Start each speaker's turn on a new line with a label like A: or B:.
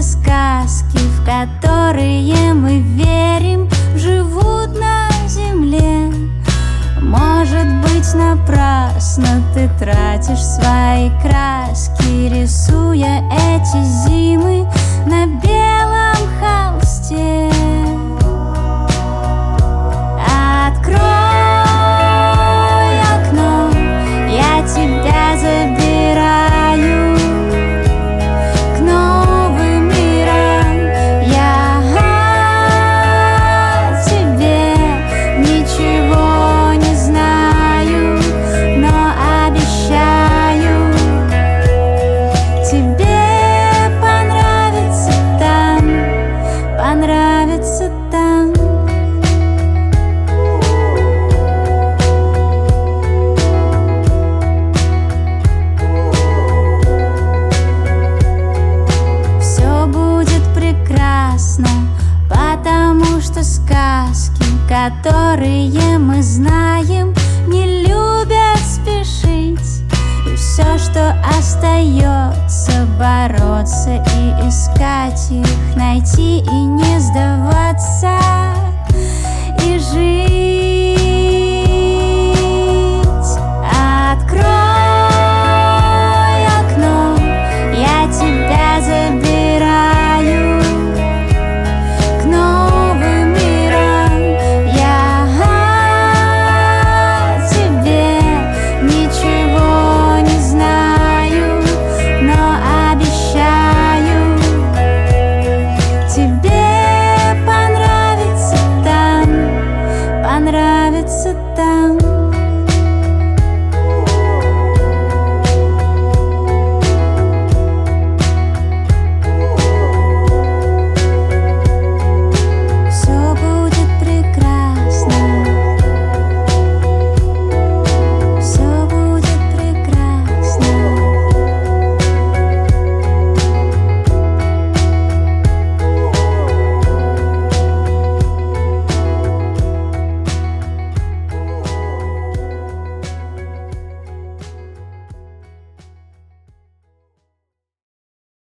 A: сказки, в которые мы верим, живут на земле. Может быть, напрасно ты тратишь свои краски, рисуя эти зимы на белом холсте. Открой окно, я тебя забираю к новым мирам. Я о тебе ничего не знаю, но обещаю, тебе понравится там, понравится там. Потому что сказки, которые мы знаем, не любят спешить. И все, что остается, бороться и искать их, найти и не сдаваться, и жить.